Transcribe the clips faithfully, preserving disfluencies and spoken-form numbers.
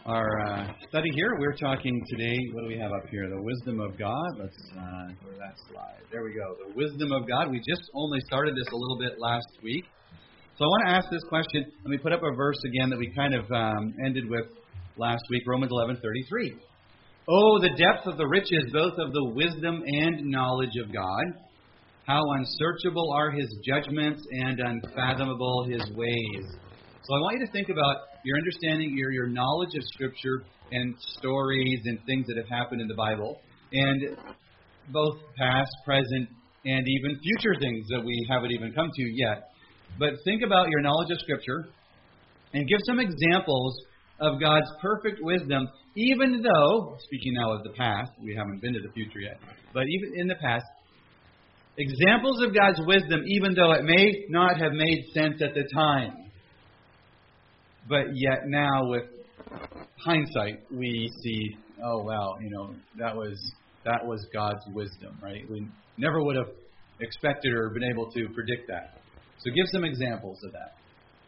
our uh, study here. We're talking today, what do we have up here? The wisdom of God. Let's uh, go to that slide. There we go. The wisdom of God. We just only started this a little bit last week. So I want to ask this question. Let me put up a verse again that we kind of um, ended with last week, Romans eleven thirty-three. Oh, the depth of the riches, both of the wisdom and knowledge of God. How unsearchable are His judgments and unfathomable His ways. So I want you to think about your understanding, your, your knowledge of Scripture and stories and things that have happened in the Bible, and both past, present, and even future things that we haven't even come to yet. But think about your knowledge of Scripture and give some examples of God's perfect wisdom, even though, speaking now of the past, we haven't been to the future yet, but even in the past, examples of God's wisdom, even though it may not have made sense at the time. But yet now, with hindsight, we see, oh wow, you know, that was that was God's wisdom, right? We never would have expected or been able to predict that. So give some examples of that.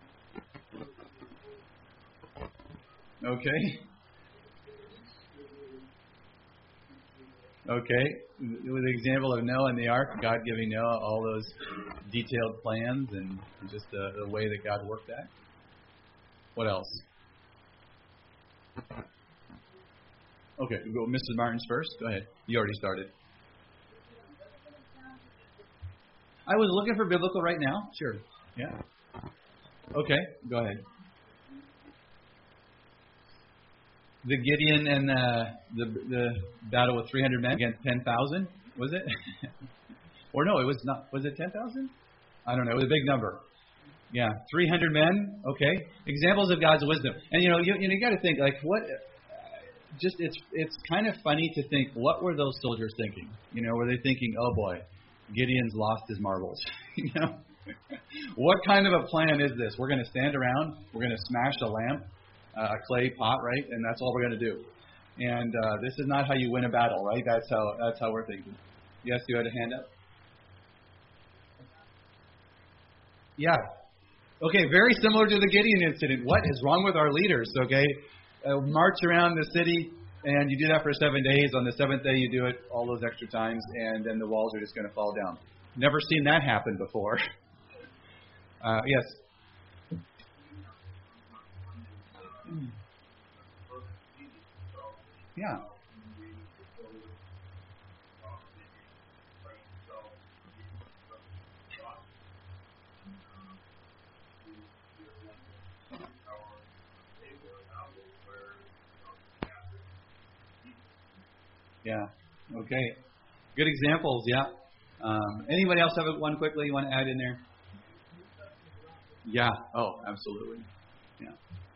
Okay. Okay. With the example of Noah and the ark, God giving Noah all those detailed plans and just the, the way that God worked at. What else? Okay, we'll go Missus Martin's first. Go ahead. You already started. I was looking for biblical right now. Sure. Yeah. Okay, go ahead. The Gideon and uh, the the battle with three hundred men against ten thousand, was it? Or no, it was not. Was it ten thousand? I don't know. It was a big number. Yeah, three hundred men. Okay, examples of God's wisdom. And you know, you, you, know, you got to think like what. Just it's it's kind of funny to think what were those soldiers thinking? You know, were they thinking, oh boy, Gideon's lost his marbles? You know, what kind of a plan is this? We're going to stand around. We're going to smash a lamp, uh, a clay pot, right? And that's all we're going to do. And uh, this is not how you win a battle, right? That's how that's how we're thinking. Yes, you had a hand up. Yeah. Okay, very similar to the Gideon incident. What is wrong with our leaders? Okay, uh, march around the city, and you do that for seven days. On the seventh day, you do it all those extra times, and then the walls are just going to fall down. Never seen that happen before. Uh, yes. Yeah. Yeah. Okay. Good examples. Yeah. Um, anybody else have one quickly you want to add in there? Yeah. Oh, absolutely. Yeah.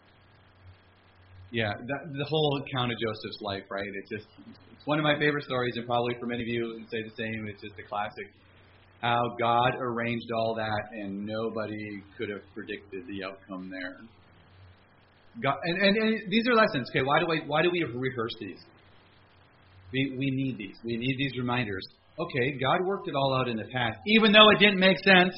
Yeah. That, the whole account of Joseph's life, right? It's just it's one of my favorite stories, and probably for many of you would say the same. It's just a classic. How God arranged all that, and nobody could have predicted the outcome there. God, and, and, and these are lessons. Okay. Why do I? Why do we rehearse these? We we need these. We need these reminders. Okay, God worked it all out in the past, even though it didn't make sense.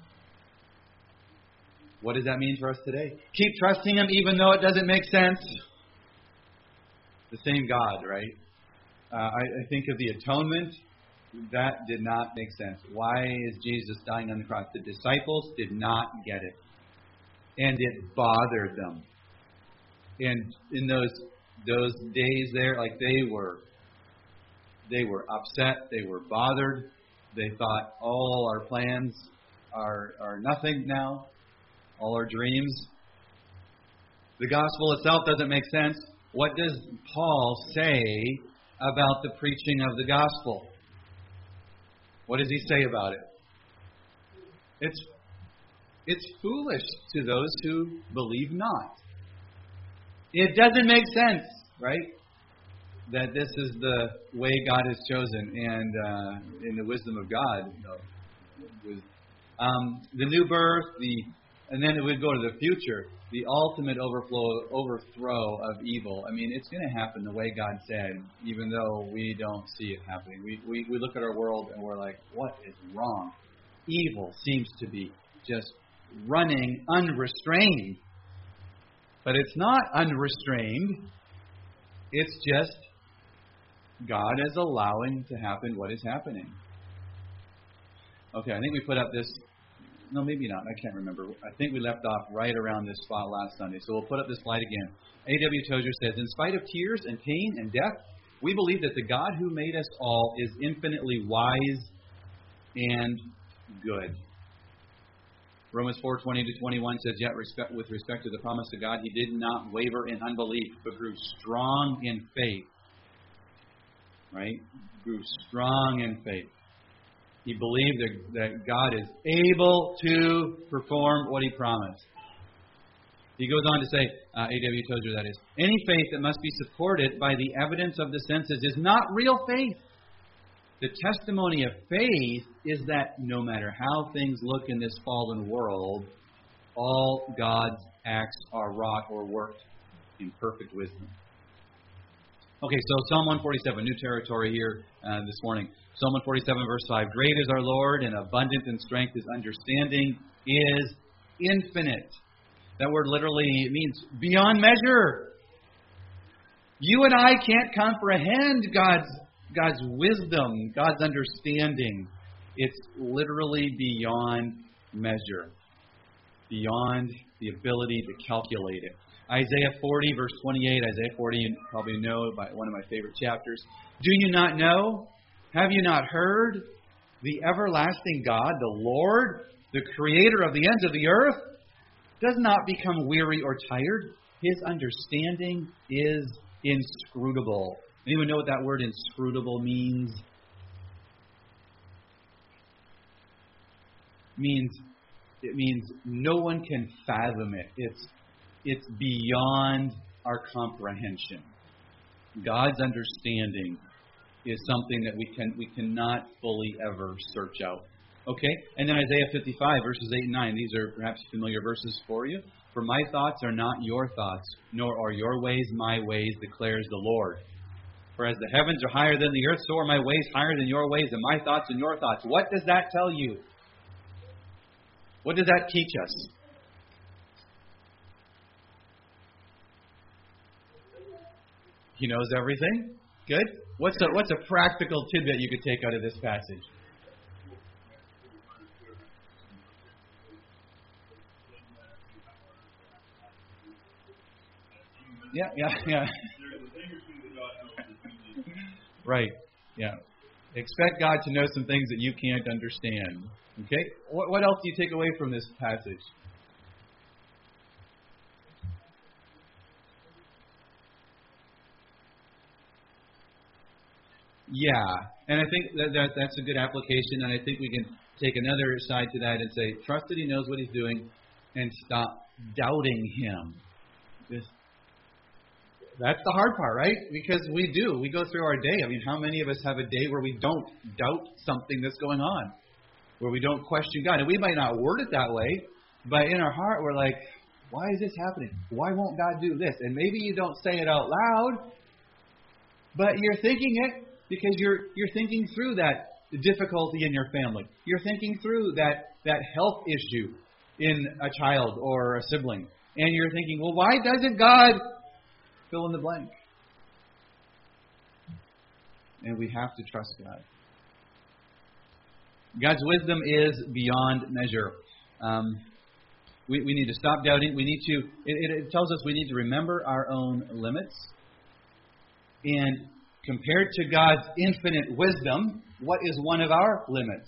What does that mean for us today? Keep trusting Him, even though it doesn't make sense. The same God, right? Uh, I, I think of the atonement. That did not make sense. Why is Jesus dying on the cross? The disciples did not get it, and it bothered them. And in those those days there, like they were. They were upset. They were bothered. They thought all our plans are are nothing now. All our dreams. The gospel itself doesn't make sense. What does Paul say about the preaching of the gospel? What does he say about it? It's it's foolish to those who believe not. It doesn't make sense, right? That this is the way God has chosen, and uh, in the wisdom of God, you know, with um, the new birth, the and then it would go to the future, the ultimate overflow, overthrow of evil. I mean, it's going to happen the way God said, even though we don't see it happening. We, we we look at our world and we're like, what is wrong? Evil seems to be just running unrestrained. But it's not unrestrained. It's just God is allowing to happen what is happening. Okay, I think we put up this. No, maybe not. I can't remember. I think we left off right around this spot last Sunday. So we'll put up this slide again. A W Tozer says, in spite of tears and pain and death, we believe that the God who made us all is infinitely wise and good. Romans four twenty to twenty-one says, yet respect, with respect to the promise of God, he did not waver in unbelief, but grew strong in faith. Right? Grew strong in faith. He believed that, that God is able to perform what he promised. He goes on to say, uh, A W Tozer that is, any faith that must be supported by the evidence of the senses is not real faith. The testimony of faith is that no matter how things look in this fallen world, all God's acts are wrought or worked in perfect wisdom. Okay, so Psalm one forty-seven, new territory here uh, this morning. Psalm one forty-seven, verse five. Great is our Lord, and abundant in strength. His understanding is infinite. That word literally means beyond measure. You and I can't comprehend God's God's wisdom, God's understanding. It's literally beyond measure, beyond the ability to calculate it. Isaiah forty, verse twenty-eight. Isaiah forty, you probably know, by one of my favorite chapters. Do you not know? Have you not heard? The everlasting God, the Lord, the creator of the ends of the earth, does not become weary or tired. His understanding is inscrutable. Anyone know what that word inscrutable means? Means it means no one can fathom it. It's it's beyond our comprehension. God's understanding is something that we can we cannot fully ever search out. Okay? And then Isaiah fifty-five, verses eight and nine. These are perhaps familiar verses for you. For my thoughts are not your thoughts, nor are your ways my ways, declares the Lord. For as the heavens are higher than the earth, so are my ways higher than your ways, and my thoughts than your thoughts. What does that tell you? What does that teach us? He knows everything. Good. What's a, what's a practical tidbit you could take out of this passage? Yeah, yeah, yeah. Right. Yeah. Expect God to know some things that you can't understand. Okay? What, what else do you take away from this passage? Yeah. And I think that, that that's a good application, and I think we can take another side to that and say, trust that He knows what He's doing, and stop doubting Him. Just That's the hard part, right? Because we do. We go through our day. I mean, how many of us have a day where we don't doubt something that's going on? Where we don't question God? And we might not word it that way, but in our heart we're like, why is this happening? Why won't God do this? And maybe you don't say it out loud, but you're thinking it because you're you're thinking through that difficulty in your family. You're thinking through that, that health issue in a child or a sibling. And you're thinking, well, why doesn't God fill in the blank? And we have to trust God. God's wisdom is beyond measure. Um, we, we need to stop doubting. We need to. It, it tells us we need to remember our own limits. And compared to God's infinite wisdom, what is one of our limits?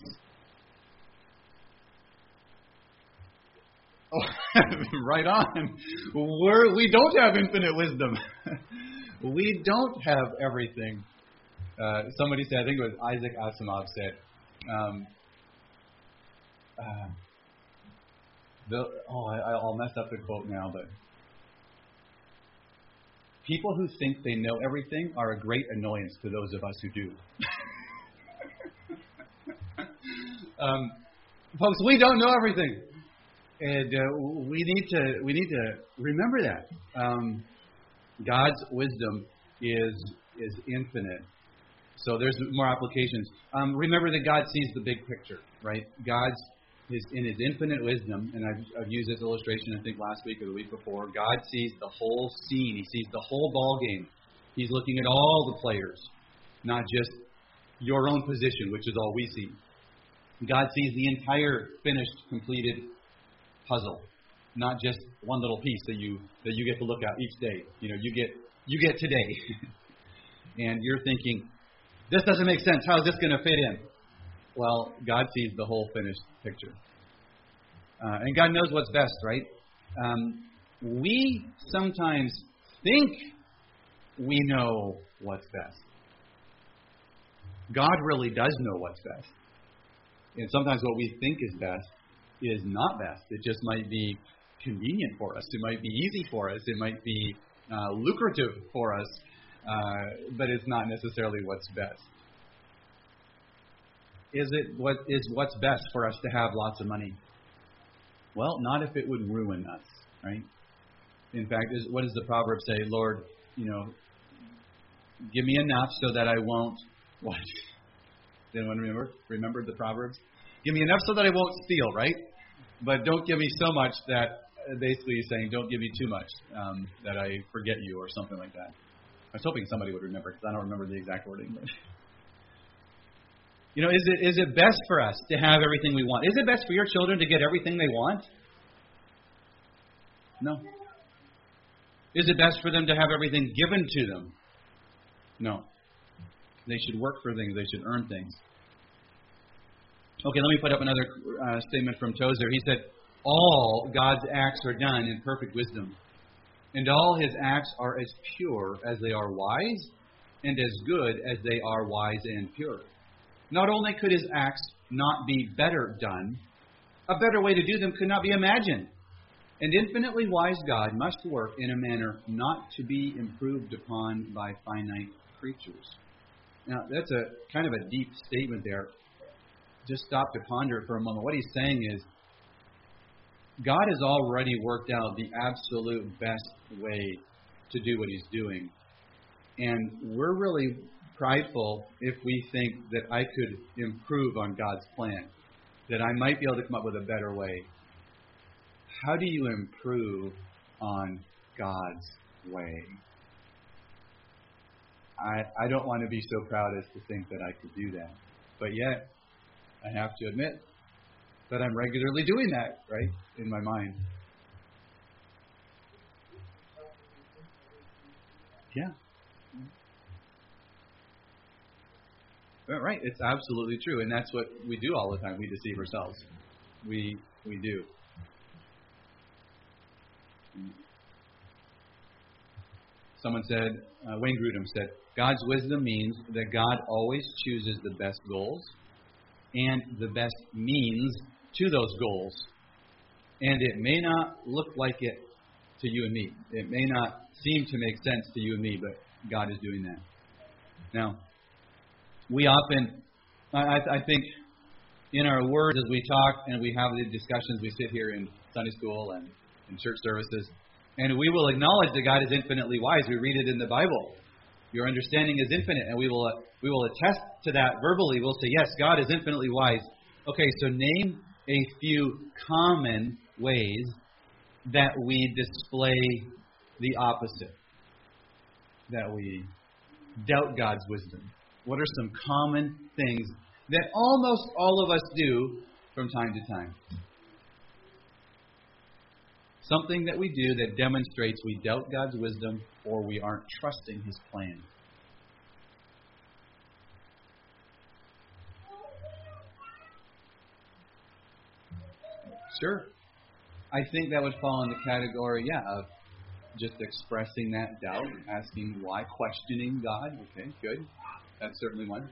Oh, right on. We're, we don't have infinite wisdom. We don't have everything. Uh, somebody said, I think it was Isaac Asimov said, um, uh, the, oh, I, I'll mess up the quote now, but people who think they know everything are a great annoyance to those of us who do. um, folks, we don't know everything. And uh, we need to we need to remember that um, God's wisdom is is infinite. So there's more applications. Um, remember that God sees the big picture, right? God's his, in His infinite wisdom, and I've, I've used this illustration I think last week or the week before, God sees the whole scene. He sees the whole ball game. He's looking at all the players, not just your own position, which is all we see. God sees the entire finished, completed puzzle, not just one little piece that you that you get to look at each day. You know, you get you get today, and you're thinking, this doesn't make sense. How is this going to fit in? Well, God sees the whole finished picture, uh, and God knows what's best, right? Um, we sometimes think we know what's best. God really does know what's best. And sometimes what we think is best is not best. It just might be convenient for us. It might be easy for us. It might be uh, lucrative for us. Uh, but it's not necessarily what's best. Is it what is what's best for us to have lots of money? Well, not if it would ruin us, right? In fact, is, what does the proverb say? Lord, you know, give me enough so that I won't what? Did anyone remember? Remember the Proverbs? Give me enough so that I won't steal, right? But don't give me so much that, basically he's saying, don't give me too much, um, that I forget you or something like that. I was hoping somebody would remember, because I don't remember the exact wording. But you know, is it is it best for us to have everything we want? Is it best for your children to get everything they want? No. Is it best for them to have everything given to them? No. They should work for things. They should earn things. Okay, let me put up another uh, statement from Tozer. He said, all God's acts are done in perfect wisdom, and all His acts are as pure as they are wise, and as good as they are wise and pure. Not only could His acts not be better done, a better way to do them could not be imagined. An infinitely wise God must work in a manner not to be improved upon by finite creatures. Now, that's a kind of a deep statement there. Just stop to ponder it for a moment. What he's saying is, God has already worked out the absolute best way to do what He's doing. And we're really prideful if we think that I could improve on God's plan, that I might be able to come up with a better way. How do you improve on God's way? I, I don't want to be so proud as to think that I could do that. But yet, I have to admit that I'm regularly doing that, right, in my mind. Yeah. Well, right, it's absolutely true. And that's what we do all the time. We deceive ourselves. We we do. Someone said, uh, Wayne Grudem said, God's wisdom means that God always chooses the best goals and the best means to those goals. And it may not look like it to you and me. It may not seem to make sense to you and me, but God is doing that. Now, we often, I, I think, in our words as we talk and we have the discussions, we sit here in Sunday school and in church services, and we will acknowledge that God is infinitely wise. We read it in the Bible. Your understanding is infinite, and we will uh, we will attest to that verbally. We'll say, yes, God is infinitely wise. Okay, so name a few common ways that we display the opposite, that we doubt God's wisdom. What are some common things that almost all of us do from time to time? Something that we do that demonstrates we doubt God's wisdom or we aren't trusting His plan. Sure. I think that would fall in the category, yeah, of just expressing that doubt, asking why, questioning God. Okay, good. That's certainly one.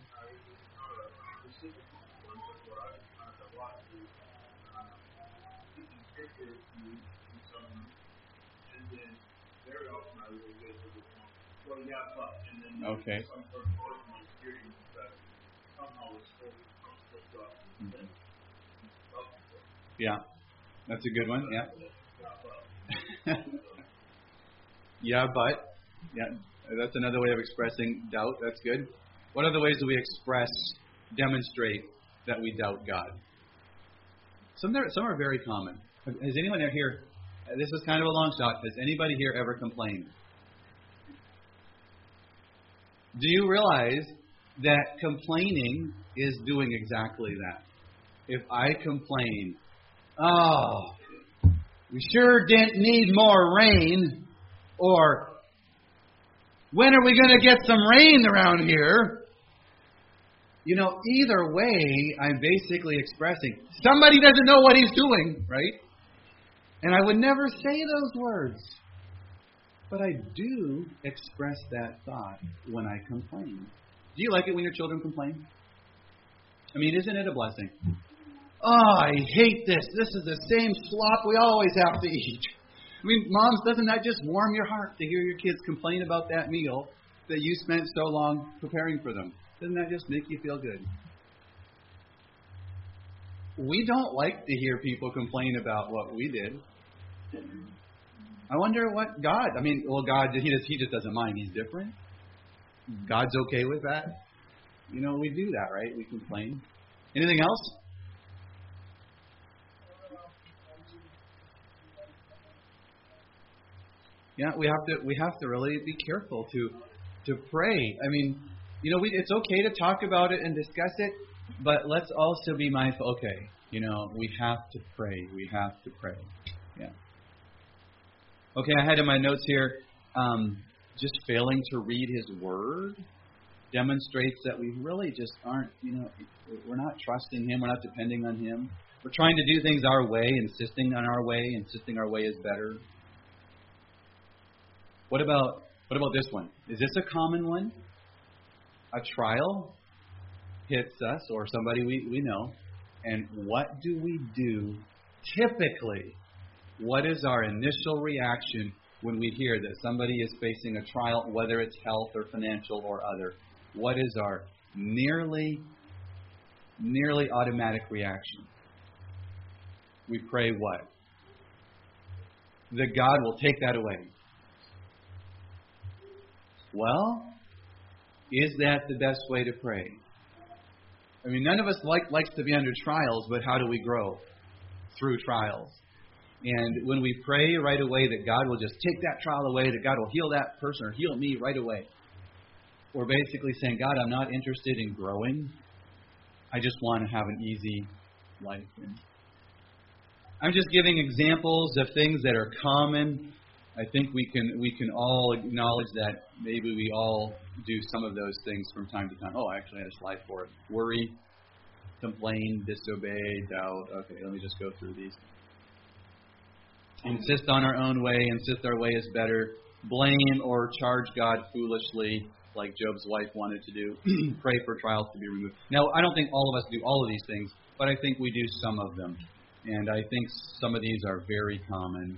Okay. Mm-hmm. Yeah, that's a good one. Yeah. yeah, but yeah, that's another way of expressing doubt. That's good. What other ways do we express, demonstrate that we doubt God? Some are, some are very common. Has anyone here, this is kind of a long shot, has anybody here ever complained? Do you realize that complaining is doing exactly that? If I complain, oh, we sure didn't need more rain, or when are we going to get some rain around here? You know, either way, I'm basically expressing somebody doesn't know what he's doing, right? And I would never say those words. But I do express that thought when I complain. Do you like it when your children complain? I mean, isn't it a blessing? Oh, I hate this. This is the same slop we always have to eat. I mean, moms, doesn't that just warm your heart to hear your kids complain about that meal that you spent so long preparing for them? Doesn't that just make you feel good? We don't like to hear people complain about what we did. I wonder what God, I mean, well, God, he just, he just doesn't mind. He's different. God's okay with that. You know, we do that, right? We complain. Anything else? Yeah, we have to we have to really be careful to to pray. I mean, you know, we, it's okay to talk about it and discuss it, but let's also be mindful. Okay, you know, we have to pray. We have to pray. Yeah. Okay, I had in my notes here, um, just failing to read His Word demonstrates that we really just aren't, you know, we're not trusting Him. We're not depending on Him. We're trying to do things our way, insisting on our way, insisting our way is better. What about what about this one? Is this a common one? A trial hits us or somebody we, we know, and what do we do typically? What is our initial reaction when we hear that somebody is facing a trial, whether it's health or financial or other? What is our nearly, nearly automatic reaction? We pray what? That God will take that away. Well, is that the best way to pray? I mean, none of us like likes to be under trials, but how do we grow? Through trials. And when we pray right away that God will just take that trial away, that God will heal that person or heal me right away, we're basically saying, God, I'm not interested in growing. I just want to have an easy life. And I'm just giving examples of things that are common. I think we can we can all acknowledge that maybe we all do some of those things from time to time. Oh, I actually had a slide for it. Worry, complain, disobey, doubt. Okay, let me just go through these. Insist on our own way, insist our way is better. Blame or charge God foolishly, like Job's wife wanted to do. Pray for trials to be removed. Now, I don't think all of us do all of these things, but I think we do some of them. And I think some of these are very common.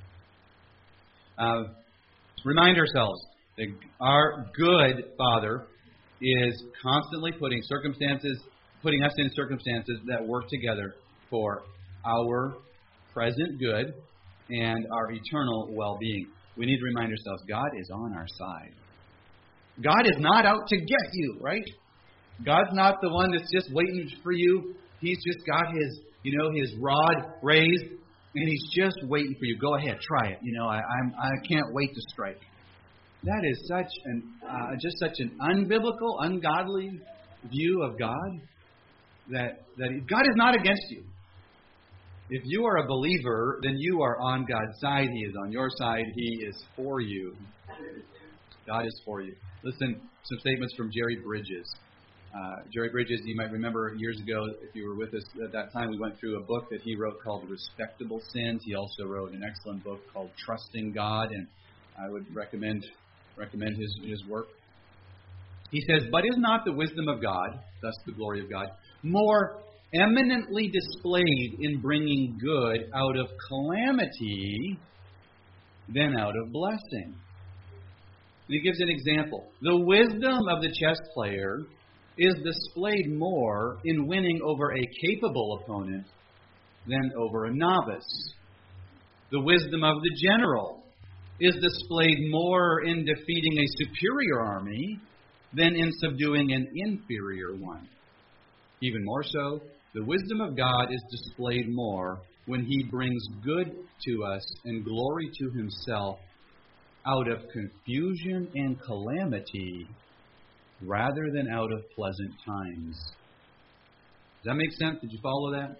Uh, remind ourselves that our good Father is constantly putting circumstances, putting us in circumstances that work together for our present good and our eternal well-being. We need to remind ourselves God is on our side. God is not out to get you, right? God's not the one that's just waiting for you. He's just got his, you know, his rod raised, and he's just waiting for you. Go ahead, try it. You know, I I'm, I can't wait to strike. That is such an uh, just such an unbiblical, ungodly view of God. That that God is not against you. If you are a believer, then you are on God's side. He is on your side. He is for you. God is for you. Listen, some statements from Jerry Bridges. Uh, Jerry Bridges, you might remember years ago, if you were with us at that time, we went through a book that he wrote called Respectable Sins. He also wrote an excellent book called Trusting God, and I would recommend recommend his, his work. He says, "But is not the wisdom of God, thus the glory of God, more eminently displayed in bringing good out of calamity than out of blessing?" And he gives an example. The wisdom of the chess player is displayed more in winning over a capable opponent than over a novice. The wisdom of the general is displayed more in defeating a superior army than in subduing an inferior one. Even more so, The wisdom of God is displayed more when He brings good to us and glory to Himself out of confusion and calamity rather than out of pleasant times. Does that make sense? Did you follow that?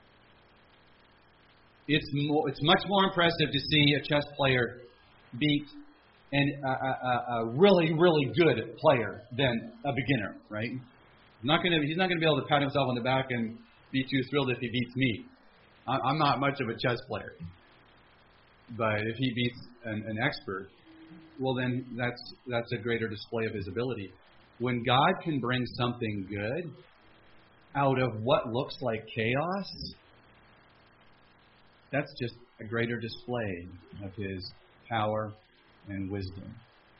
It's more, it's much more impressive to see a chess player beat an, a, a, a really, really good player than a beginner, right? He's not going to he's not going to be able to pat himself on the back and be too thrilled if he beats me. I'm not much of a chess player. But if he beats an, an expert, well then that's that's a greater display of his ability. When God can bring something good out of what looks like chaos, that's just a greater display of His power and wisdom.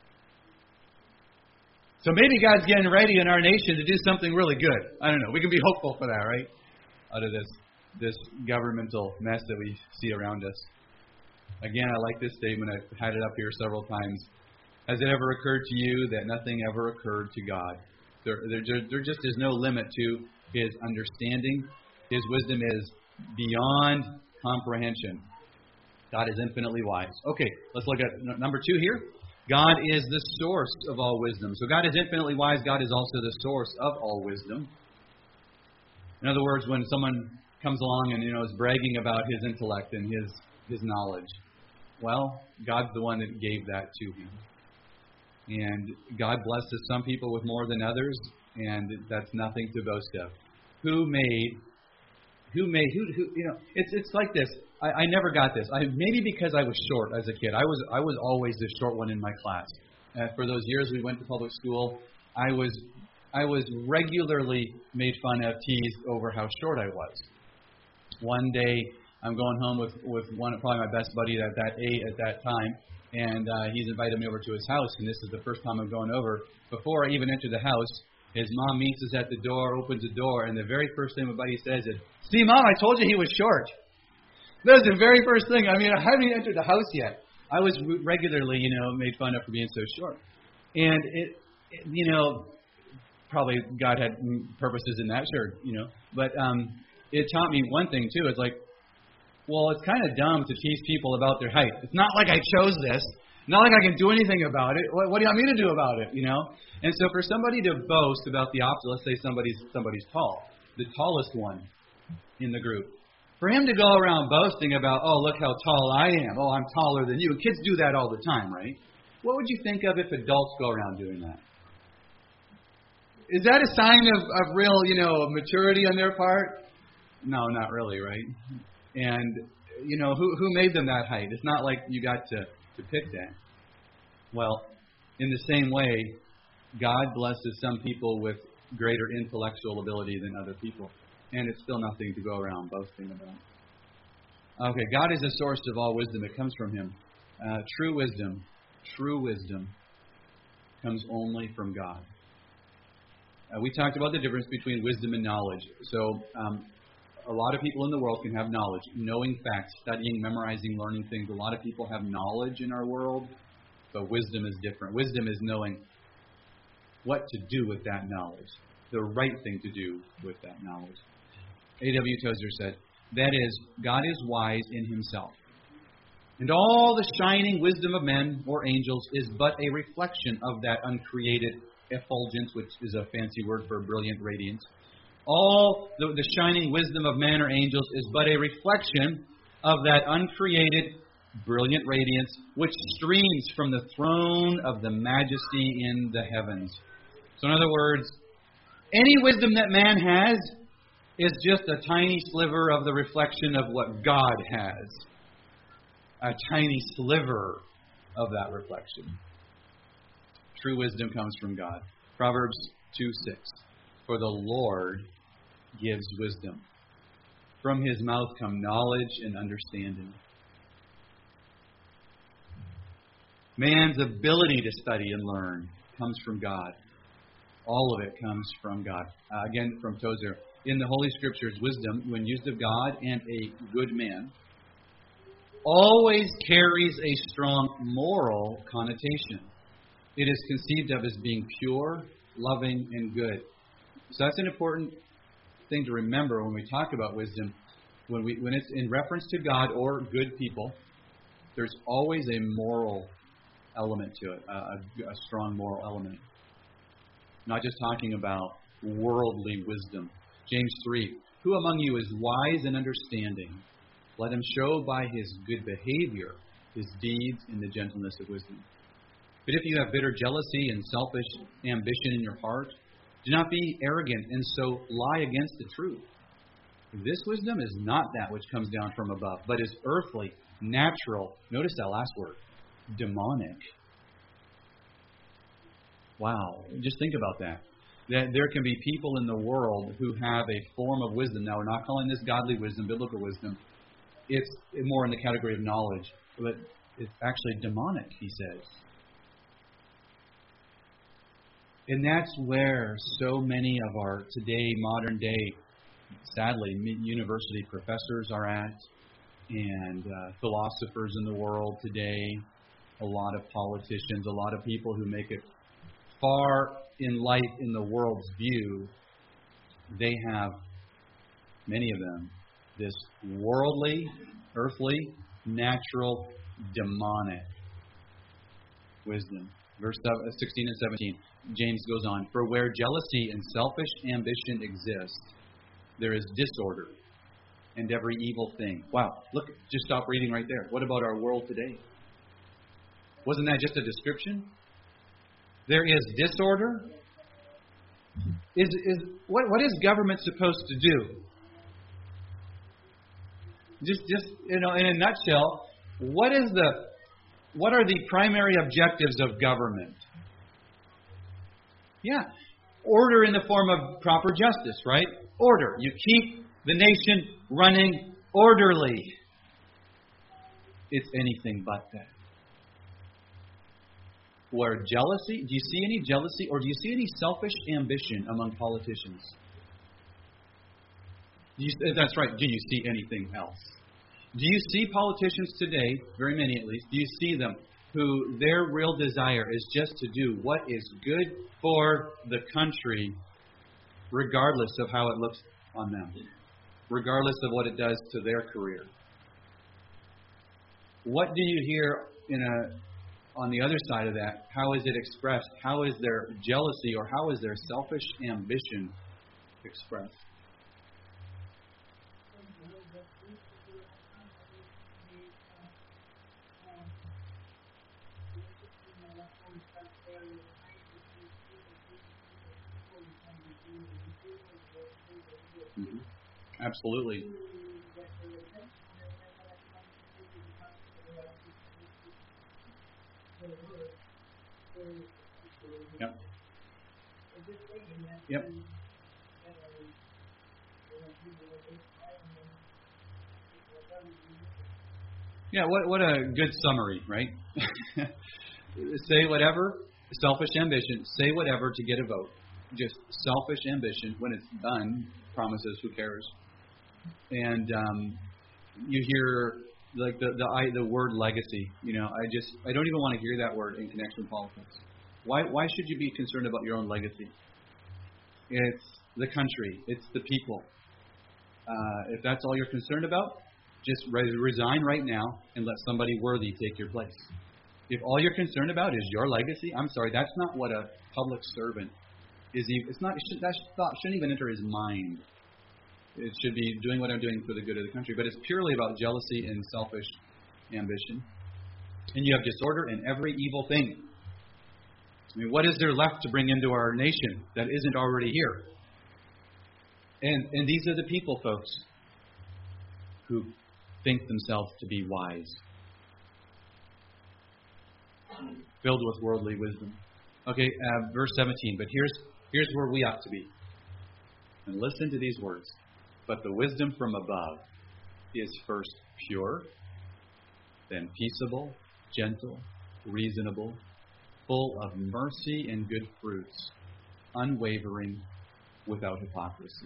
So maybe God's getting ready in our nation to do something really good. I don't know. We can be hopeful for that, right? Out of this this governmental mess that we see around us. Again, I like this statement. I've had it up here several times. Has it ever occurred to you that nothing ever occurred to God? There, there, there just is no limit to His understanding. His wisdom is beyond comprehension. God is infinitely wise. Okay, let's look at n- number two here. God is the source of all wisdom. So God is infinitely wise. God is also the source of all wisdom. In other words, when someone comes along and you know is bragging about his intellect and his his knowledge, well, God's the one that gave that to him. And God blesses some people with more than others, and that's nothing to boast of. Who made? Who made? Who? who you know, it's it's like this. I, I never got this. I, maybe because I was short as a kid. I was I was always the short one in my class. Uh, for those years we went to public school, I was I was regularly made fun of, teased over how short I was. One day I'm going home with with one probably my best buddy at that age, at that time, and uh, he's invited me over to his house, and this is the first time I'm going over. Before I even enter the house, his mom meets us at the door, opens the door, and the very first thing my buddy says is, "See, Mom, I told you he was short." That was the very first thing. I mean, I haven't even entered the house yet. I was regularly, you know, made fun of for being so short. And, it, it you know, probably God had purposes in that, sure, you know. But um, it taught me one thing, too. It's like, well, it's kind of dumb to tease people about their height. It's not like I chose this. Not like I can do anything about it. What, what do you want me to do about it, you know? And so for somebody to boast about the opposite, let's say somebody's somebody's tall, the tallest one in the group. For him to go around boasting about, oh, look how tall I am. Oh, I'm taller than you. And kids do that all the time, right? What would you think of if adults go around doing that? Is that a sign of, of real, you know, maturity on their part? No, not really, right? And, you know, who who made them that height? It's not like you got to, to pick that. Well, in the same way, God blesses some people with greater intellectual ability than other people. And it's still nothing to go around boasting about. Okay, God is the source of all wisdom. It comes from Him. Uh, true wisdom, true wisdom comes only from God. Uh, we talked about the difference between wisdom and knowledge. So um, a lot of people in the world can have knowledge, knowing facts, studying, memorizing, learning things. A lot of people have knowledge in our world, but wisdom is different. Wisdom is knowing what to do with that knowledge, the right thing to do with that knowledge. A W Tozer said, that is, God is wise in Himself. And all the shining wisdom of men or angels is but a reflection of that uncreated effulgence, which is a fancy word for brilliant radiance. All the, the shining wisdom of men or angels is but a reflection of that uncreated brilliant radiance, which streams from the throne of the majesty in the heavens. So in other words, any wisdom that man has is just a tiny sliver of the reflection of what God has. A tiny sliver of that reflection. True wisdom comes from God. Proverbs two six. For the Lord gives wisdom. From His mouth come knowledge and understanding. Man's ability to study and learn comes from God. All of it comes from God. Uh, again, from Tozer. In the Holy Scriptures, wisdom, when used of God and a good man, always carries a strong moral connotation. It is conceived of as being pure, loving, and good. So that's an important thing to remember when we talk about wisdom. When we when it's in reference to God or good people, there's always a moral element to it, a, a strong moral element. Not just talking about worldly wisdom. James three, who among you is wise and understanding? Let him show by his good behavior his deeds in the gentleness of wisdom. But if you have bitter jealousy and selfish ambition in your heart, do not be arrogant and so lie against the truth. This wisdom is not that which comes down from above, but is earthly, natural. Notice that last word, demonic. Wow, just think about that. That there can be people in the world who have a form of wisdom. Now, we're not calling this godly wisdom, biblical wisdom. It's more in the category of knowledge, but it's actually demonic, he says. And that's where so many of our today, modern day, sadly, university professors are at, and uh, philosophers in the world today, a lot of politicians, a lot of people who make it far in light in the world's view. They have, many of them, this worldly, earthly, natural, demonic wisdom. Verse sixteen and seventeen, James goes on, for where jealousy and selfish ambition exist, there is disorder and every evil thing. Wow, look, just stop reading right there. What about our world today? Wasn't that just a description? There is disorder. Is is what what is government supposed to do? Just just you know, in a nutshell, what is the what are the primary objectives of government? Yeah, order in the form of proper justice, right? Order. You keep the nation running orderly. It's anything but that. Where jealousy, do you see any jealousy or do you see any selfish ambition among politicians? Do you, that's right. Do you see anything else? Do you see politicians today, very many at least, do you see them who their real desire is just to do what is good for the country, regardless of how it looks on them, regardless of what it does to their career? What do you hear in a on the other side of that? How is it expressed? How is their jealousy or how is their selfish ambition expressed? Mm-hmm. Absolutely. Yep. Yep. Yeah, what what a good summary, right? Say whatever, selfish ambition, say whatever to get a vote. Just selfish ambition. When it's done, promises, who cares? And um, you hear like the the I, the word legacy. You know, I just I don't even want to hear that word in connection with politics. Why why should you be concerned about your own legacy? It's the country. It's the people. Uh, if that's all you're concerned about, just re- resign right now and let somebody worthy take your place. If all you're concerned about is your legacy, I'm sorry, that's not what a public servant is. Even, it's not. It should, that thought shouldn't even enter his mind. It should be doing what I'm doing for the good of the country. But it's purely about jealousy and selfish ambition. And you have disorder in every evil thing. I mean, what is there left to bring into our nation that isn't already here? And and these are the people, folks, who think themselves to be wise, filled with worldly wisdom. Okay, uh, verse seventeen. But here's here's where we ought to be. And listen to these words. But the wisdom from above is first pure, then peaceable, gentle, reasonable, full of mercy and good fruits, unwavering, without hypocrisy.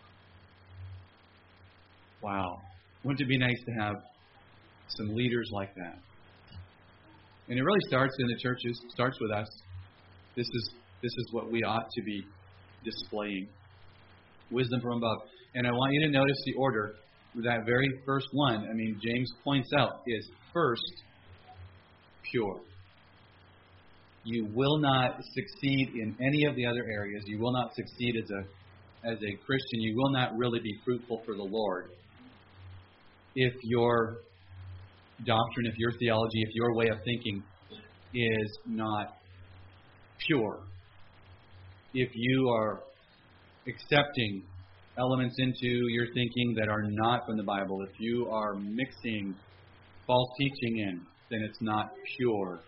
Wow. Wouldn't it be nice to have some leaders like that? And it really starts in the churches, starts with us. This is this is what we ought to be displaying. Wisdom from above. And I want you to notice the order. That very first one, I mean, James points out, is first pure. You will not succeed in any of the other areas. You will not succeed as a as a Christian. You will not really be fruitful for the Lord if your doctrine, if your theology, if your way of thinking is not pure. If you are accepting elements into your thinking that are not from the Bible, if you are mixing false teaching in, then it's not pure.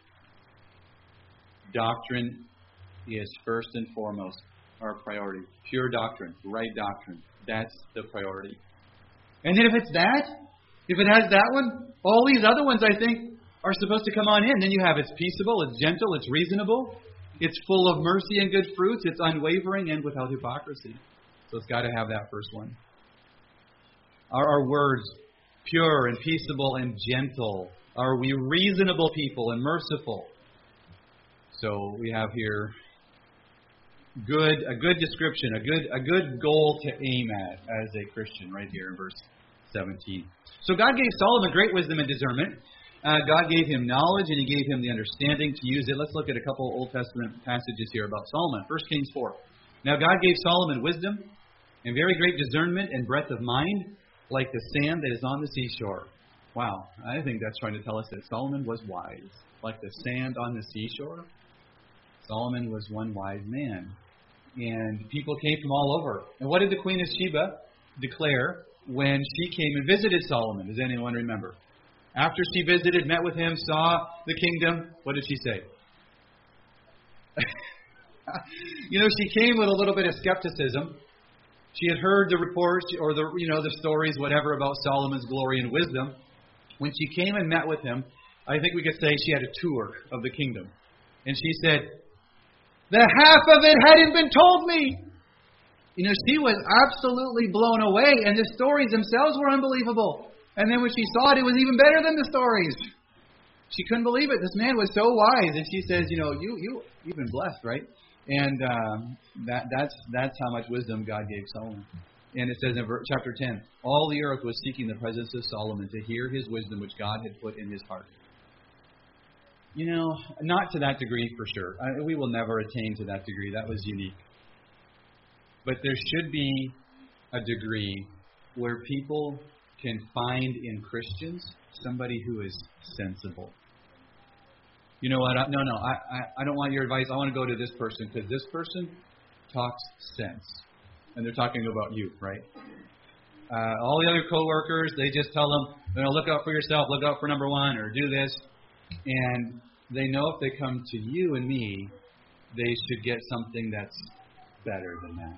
Doctrine is first and foremost our priority. Pure doctrine, right doctrine. That's the priority. And then if it's that, if it has that one, all these other ones, I think, are supposed to come on in. Then you have it's peaceable, it's gentle, it's reasonable, it's full of mercy and good fruits, it's unwavering and without hypocrisy. So it's got to have that first one. Are our words pure and peaceable and gentle? Are we reasonable people and merciful? So we have here good a good description, a good a good goal to aim at as a Christian, right here in verse seventeen. So God gave Solomon great wisdom and discernment. Uh, God gave him knowledge and He gave him the understanding to use it. Let's look at a couple Old Testament passages here about Solomon. First Kings four. Now God gave Solomon wisdom and very great discernment and breadth of mind, like the sand that is on the seashore. Wow, I think that's trying to tell us that Solomon was wise, like the sand on the seashore. Solomon was one wise man. And people came from all over. And what did the Queen of Sheba declare when she came and visited Solomon? Does anyone remember? After she visited, met with him, saw the kingdom, what did she say? You know, she came with a little bit of skepticism. She had heard the reports or the you know the stories, whatever, about Solomon's glory and wisdom. When she came and met with him, I think we could say she had a tour of the kingdom. And she said, "The half of it hadn't been told me." You know, she was absolutely blown away, and the stories themselves were unbelievable. And then when she saw it, it was even better than the stories. She couldn't believe it. This man was so wise. And she says, you know, you, you, you've been blessed, right? And um, that, that's that's how much wisdom God gave Solomon. And it says in chapter ten, all the earth was seeking the presence of Solomon to hear his wisdom which God had put in his heart. You know, not to that degree for sure. I, we will never attain to that degree. That was unique. But there should be a degree where people can find in Christians somebody who is sensible. You know what? I, no, no, I, I, I don't want your advice. I want to go to this person because this person talks sense. And they're talking about you, right? Uh, all the other coworkers, they just tell them, you know, look out for yourself, look out for number one, or do this. And they know if they come to you and me, they should get something that's better than that.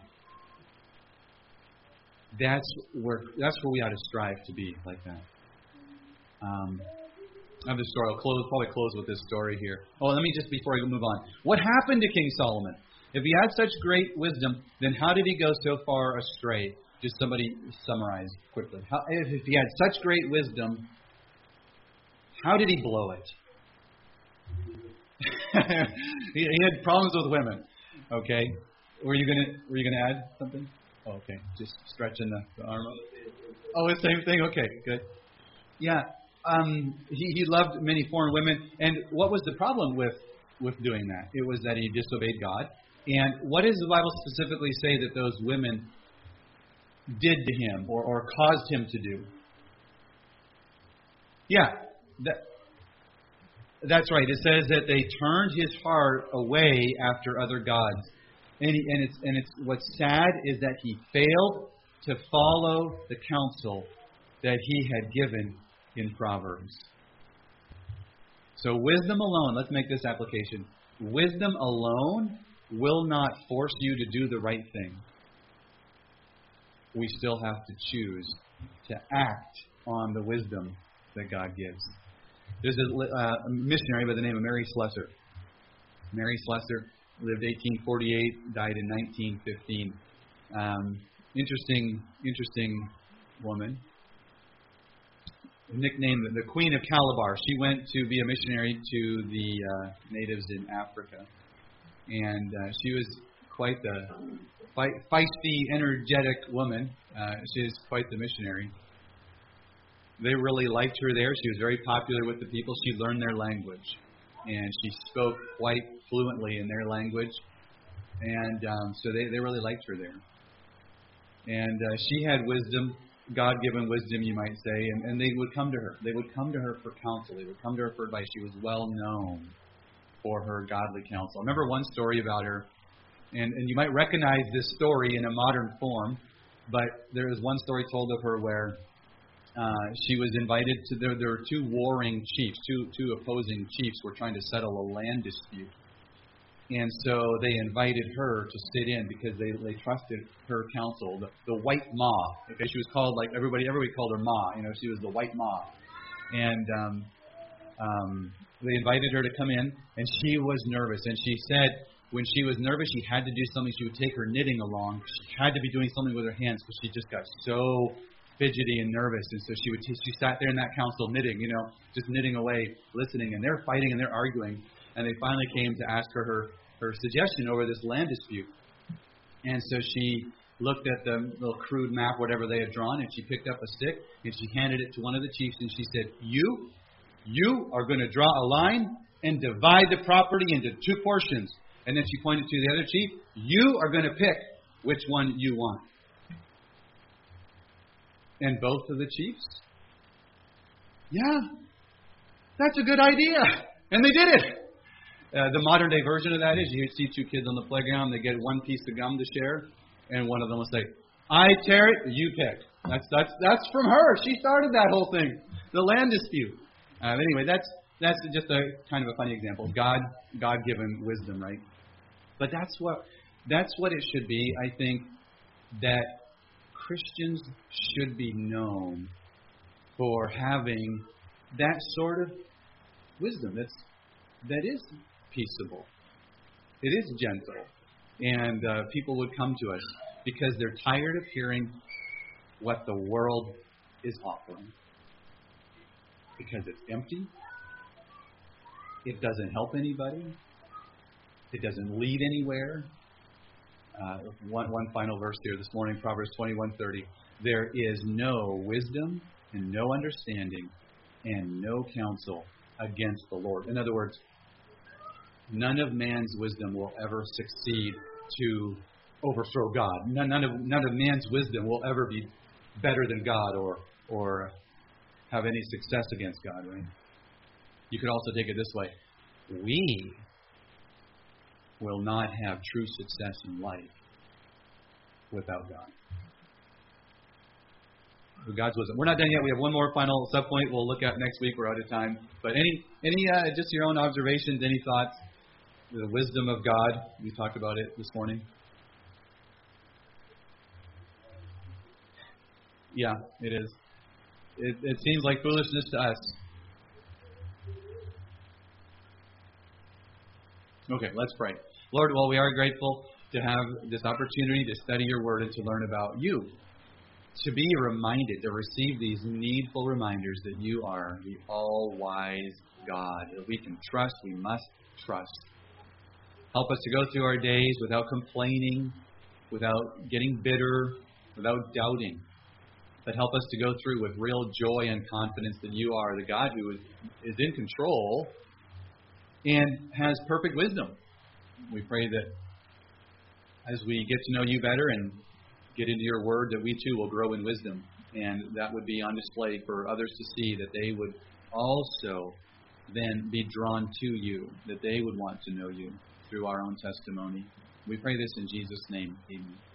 That's where that's where we ought to strive to be, like that. Um, I have this story. I'll close, probably close with this story here. Oh, let me just, before I move on. What happened to King Solomon? If he had such great wisdom, then how did he go so far astray? Just somebody summarize quickly. How, if he had such great wisdom, how did he blow it? he, he had problems with women. Okay, were you gonna were you gonna add something? Oh, okay, just stretching the, the arm up. Oh, the same thing. Okay, good. Yeah, um, he he loved many foreign women, and what was the problem with with doing that? It was that he disobeyed God. And what does the Bible specifically say that those women did to him or, or caused him to do? Yeah, that, that's right. It says that they turned his heart away after other gods. And, he, and, it's, and it's what's sad is that he failed to follow the counsel that he had given in Proverbs. So wisdom alone, let's make this application. Wisdom alone will not force you to do the right thing. We still have to choose to act on the wisdom that God gives. There's a, uh, a missionary by the name of Mary Slessor. Mary Slessor lived eighteen forty-eight, died in nineteen fifteen. Um, interesting, interesting woman. Nicknamed the Queen of Calabar. She went to be a missionary to the uh, natives in Africa. And uh, she was quite the feisty, energetic woman. Uh, she is quite the missionary. They really liked her there. She was very popular with the people. She learned their language, and she spoke quite fluently in their language. And um, so they, they really liked her there. And uh, she had wisdom, God-given wisdom, you might say, and, and they would come to her. They would come to her for counsel. They would come to her for advice. She was well known for her godly counsel. I remember one story about her, and, and you might recognize this story in a modern form, but there is one story told of her where uh, she was invited to, there, there were two warring chiefs, two, two opposing chiefs were trying to settle a land dispute. And so they invited her to sit in because they, they trusted her counsel, the, the White Ma. Okay, she was called, like everybody everybody called her Ma. You know, she was the White Ma. And um, um, they invited her to come in, and she was nervous. And she said when she was nervous, she had to do something. She would take her knitting along. She had to be doing something with her hands because she just got so fidgety and nervous. And so she would t- she sat there in that council knitting, you know, just knitting away, listening. And they're fighting and they're arguing. And they finally came to ask her her, her suggestion over this land dispute. And so she looked at the little crude map, whatever they had drawn, and she picked up a stick and she handed it to one of the chiefs and she said, You, you are going to draw a line and divide the property into two portions. And then she pointed to the other chief, You are going to pick which one you want. And both of the chiefs, yeah, that's a good idea. And they did it. Uh, the modern day version of that is you see two kids on the playground, they get one piece of gum to share, and one of them will say, I tear it, you pick. That's that's that's from her. She started that whole thing, the land dispute. Uh, anyway, that's that's just a kind of a funny example. God God given wisdom, right? But that's what that's what it should be. I think that Christians should be known for having that sort of wisdom. That's that is peaceable. It is gentle. And uh, people would come to us because they're tired of hearing what the world is offering. Because it's empty. It doesn't help anybody. It doesn't lead anywhere. Uh, one, one final verse here this morning, Proverbs twenty-one thirty. There is no wisdom and no understanding and no counsel against the Lord. In other words, none of man's wisdom will ever succeed to overthrow God. None, none, of, none of man's wisdom will ever be better than God or or have any success against God. Right? You could also take it this way. We will not have true success in life without God. With God's wisdom. We're not done yet. We have one more final subpoint we'll look at next week. We're out of time. But any, any uh, just your own observations, any thoughts? The wisdom of God. We talked about it this morning. Yeah, it is. It, it seems like foolishness to us. Okay, let's pray. Lord, well, we are grateful to have this opportunity to study your word and to learn about you. To be reminded, to receive these needful reminders that you are the all-wise God, that we can trust, we must trust. Help us to go through our days without complaining, without getting bitter, without doubting. But help us to go through with real joy and confidence that you are the God who is, is in control and has perfect wisdom. We pray that as we get to know you better and get into your word, that we too will grow in wisdom. And that would be on display for others to see, that they would also then be drawn to you, that they would want to know you through our own testimony. We pray this in Jesus' name. Amen.